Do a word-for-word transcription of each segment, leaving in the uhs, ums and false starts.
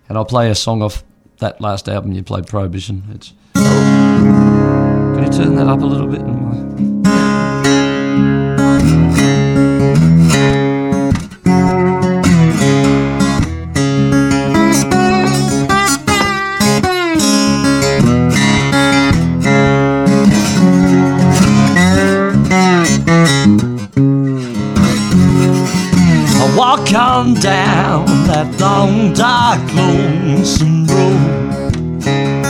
And I'll play a song off that last album you played, Prohibition. It's Can you turn that up a little bit? I walk on down that long, dark, lonesome road.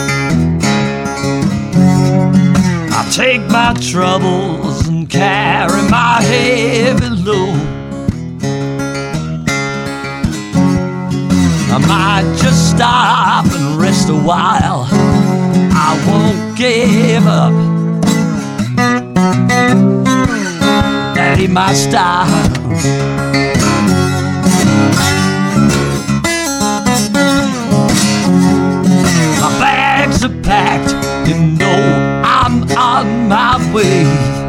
I take my troubles and carry my heavy load. I might just stop and rest a while. I won't give up. That ain't my style. My bags are packed, you know I'm on my way.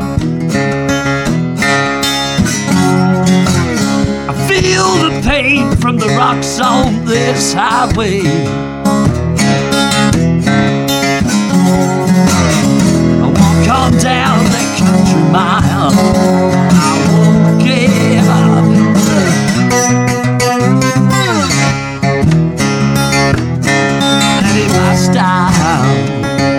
I feel the pain from the rocks on this highway. I walk on down that country mile. I won't give up. That ain't my style.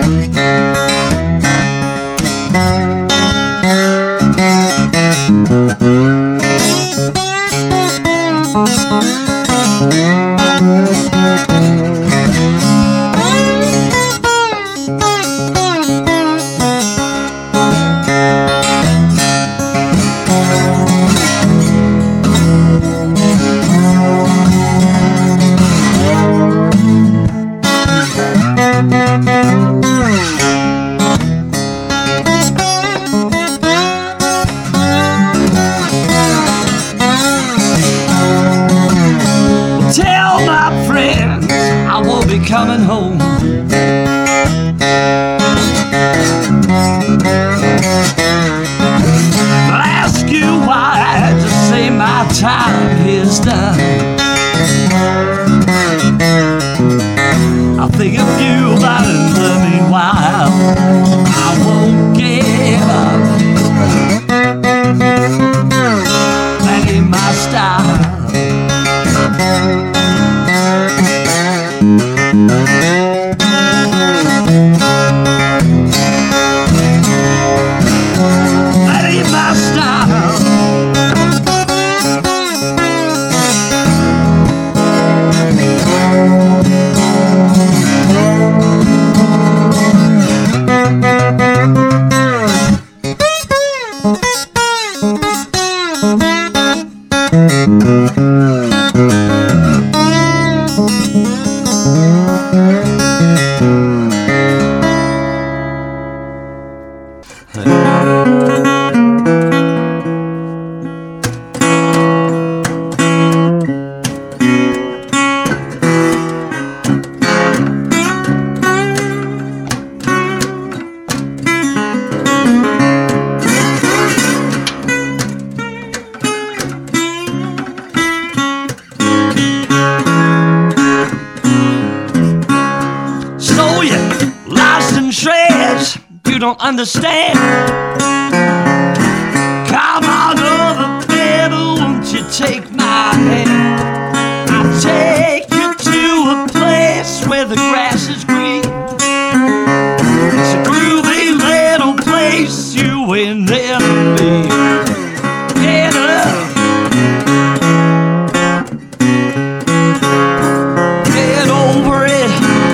Coming home. I'll ask you why, just say my time here's done. I'll think of you about in the meanwhile. I won't give up. That ain't my style. That ain't my style. You don't understand. Come on over, baby, won't you take my hand? I'll take you to a place where the grass is green. It's a groovy little place you ain't never been. Get up, get over it.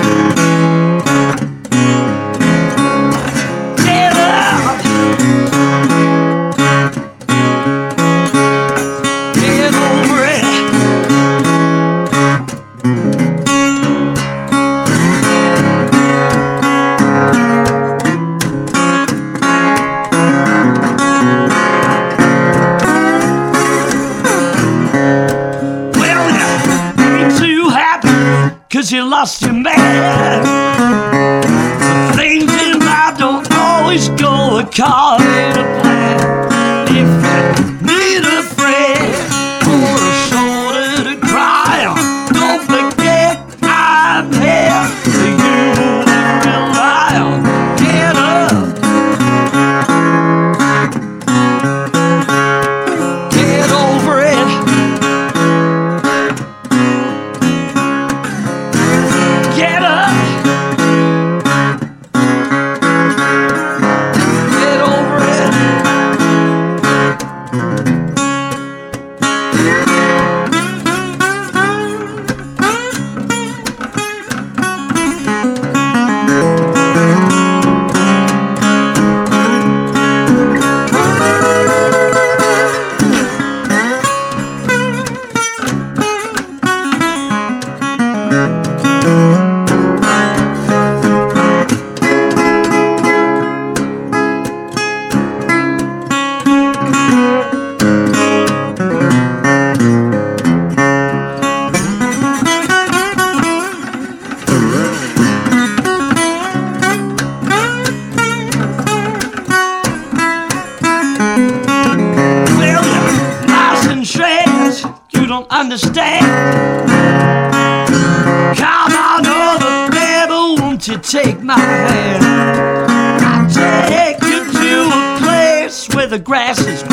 Cause you lost your man. The things in life don't always go according to plan. If you need a friend or a shoulder to cry on, don't forget understand. Come on over, baby, won't you take my hand? I'll take you to a place where the grass is green.